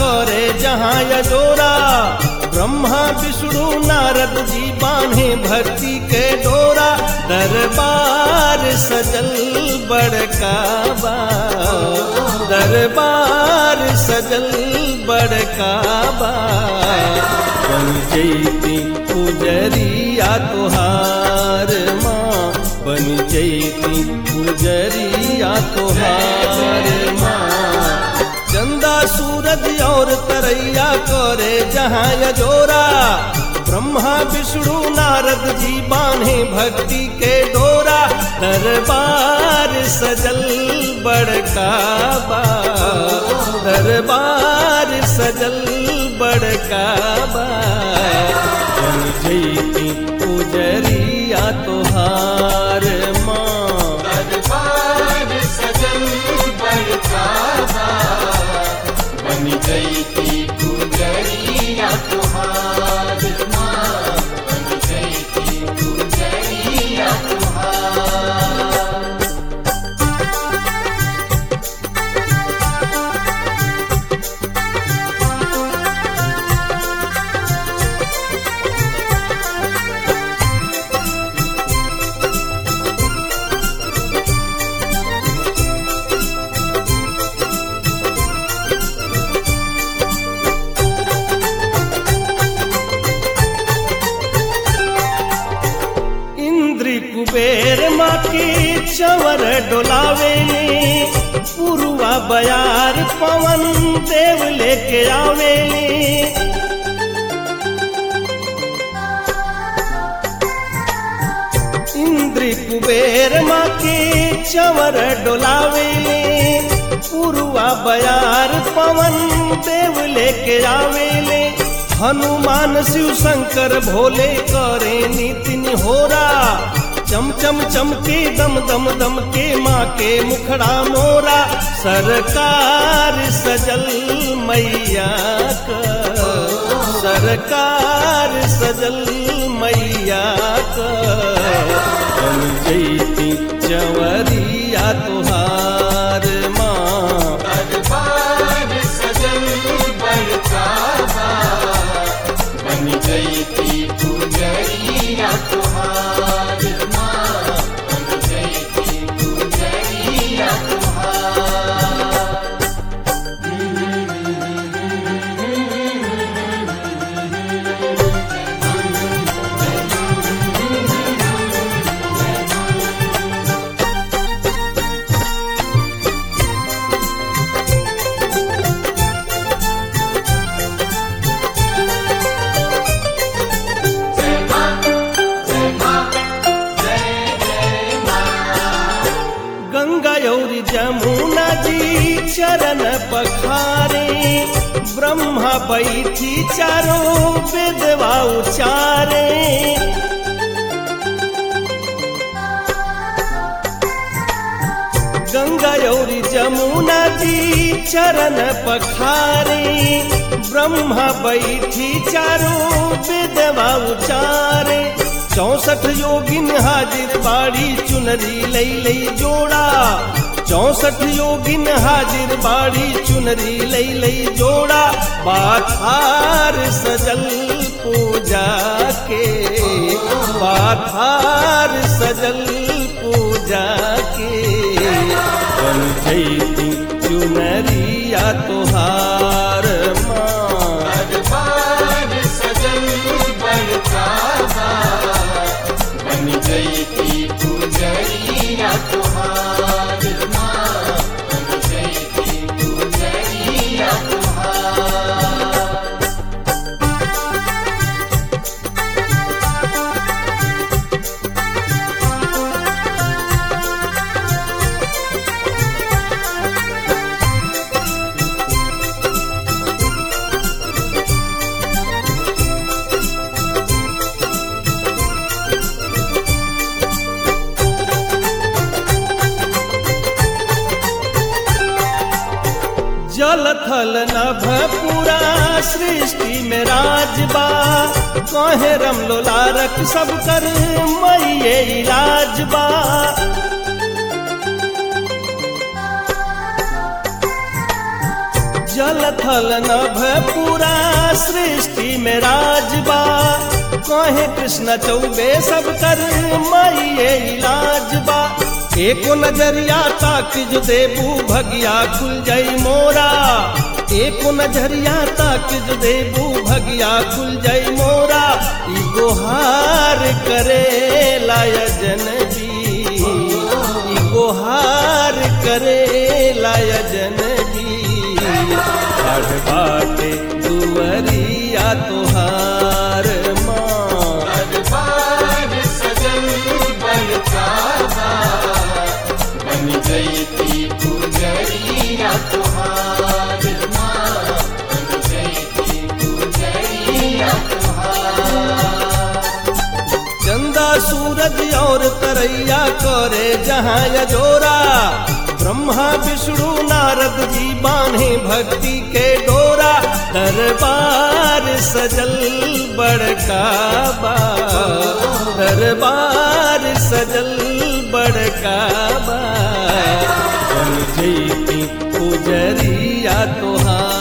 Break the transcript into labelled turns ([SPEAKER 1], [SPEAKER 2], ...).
[SPEAKER 1] करे जहाँ यजोरा। ब्रह्मा विष्णु नारद जी बांधे भक्ति के डोरा। दरबार सजल बड़का बा, दरबार सजल बड़का बा। बन जैती पुजरिया तोहार माँ, बन जैती पुजरिया तोहार माँ। चंदा सूरज और तरैया करे जहाँ यजोरा। ब्रह्मा विष्णु नारद जी बांधे भक्ति के डोरा। दरबार सजल बड़का बा, दरबार सजल बड़का बा। बन जैती पुजरिया तोहार माँ,
[SPEAKER 2] दरबार सजल बड़का बा। बन जैती पुजरिया तोहार माँ, बन जैती पुजरिया तोहार।
[SPEAKER 1] कुबेर माँ की चवर डोलावेली। पुरुआ बयार पवन देव लेके आवेली। इंद्र कुबेर माँ की चवर डोलावेली। पुरुआ बयार पवन देव लेके आवेले। हनुमान शिव शंकर भोले करे नितिन होरा। चम चम चमके दम दम दम के माँ के मुखड़ा मोरा। सरकार सजल मैया का, सरकार सजल मैया का। बन जैती चवरिया तोहार माँ,
[SPEAKER 2] दरबार सजल बड़का बा। बन जैती पुजरिया तोहार माँ, बन जैती पुजरिया तोहार।
[SPEAKER 1] जमुना जी चरण पखारे। ब्रह्मा बैठी चारों वेदवा उचारे। गंगा और जमुना जी चरण पखारे। ब्रह्मा बैठी चारों वेदवा उचारे। 64 योगिन हाजिर बाड़ी चुनरी लई लई जोड़ा। 64 योगिन हाजिर बाड़ी चुनरी लई लई जोड़ा। बाथार सजल पूजा के, बाथार सजल पूजा के। बन जैती चुनरिया तोहार माँ,
[SPEAKER 2] दरबार सजल बड़का बा। बन जैती पुजरिया तोहार माँ, बन जैती पुजरिया तोहार।
[SPEAKER 1] जल थल नभ पूरा सृष्टि में राजबा। कहे रमलोलारक सब कर मैये इलाजबा। जल थल नभ पूरा सृष्टि में राजबा कहे कृष्ण चौबे सब कर माइये इलाजबा एको नजरिया ताक जो देबू भगिया खुल जाई मोरा एको नजरिया ताक जो देबू भगिया खुल जाई मोरा ई गोहार करे लायजन जी ई गोहार करे लायजन जी पढ़ बाटे दुवरिया तोहार माँ
[SPEAKER 2] दरबार सजल बड़कावा बन जयती गुजरिया तुहार माँ बन जयती गुजरिया तुहार
[SPEAKER 1] चंदा सूरज और तरैया करे जहाँ यजोरा ब्रह्मा विष्णु नारद जी बांधे भक्ति के डोरा दरबार सजल बड़काबा दरबार सजल बड़काबा बन जयती पुजरिया तोहार